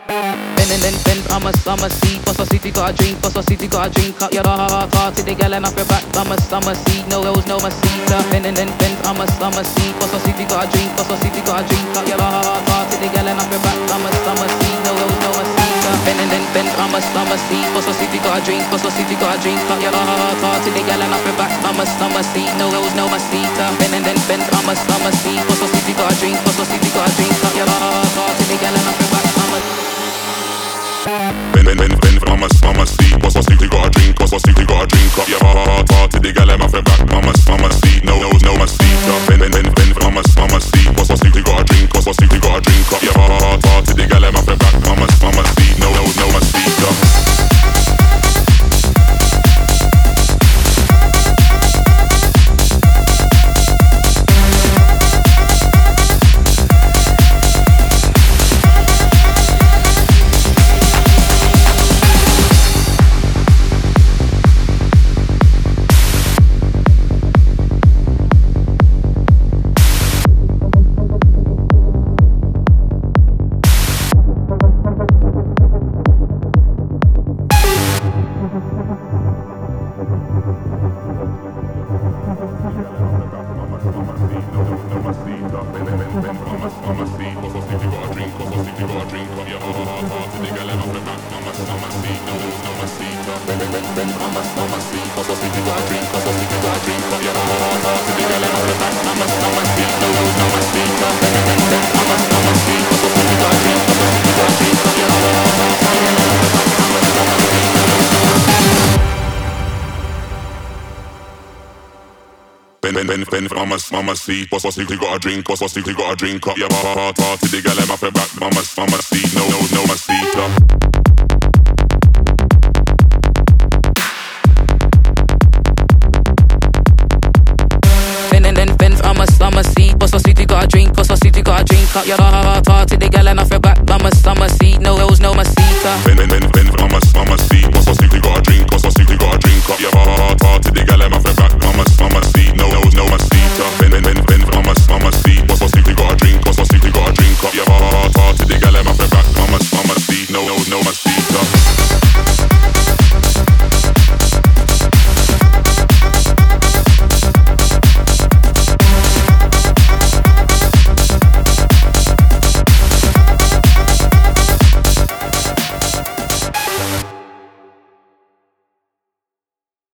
Bend from a summer seat. Bust a city, got a drink. Bust a city, got a drink. Cut your heart to the gal and off your back. From a summer seat, no rose, no masita. Bend from a summer seat. Bust a city, got a drink. Bust a city, got a drink. Cut your heart to the gal and off your back. From a summer seat, no rose, no masita. Bend from a summer seat. Bust a city, got a drink. Bust a city, got a drink. Cut your heart to the gal and off your back. From a summer seat, no rose, no masita. Bend from a summer seat. Bust a city, got a drink. Bust a city, got a drink. Cut your heart to the gal and off your back. Bend from a summer seat. What's a city got a drink? What's a city got a drink? Up your heart to the gal and off your back. From a summer seat, no masita. Bend from a summer seat. What's a city got a drink? What's a city got a drink? Up your heart to the gal and off your back. From a summer seat, no masita. Bend from a summer seat. What's a city got a drink? What's a city got a drink? Up your heart to the gal and off your back. From a summer seat, no masita. Bend from a summer seat. Bust a city, got a drink. Bust a city, got a drink. Cut your heart to the gal and off your back. From a summer seat, no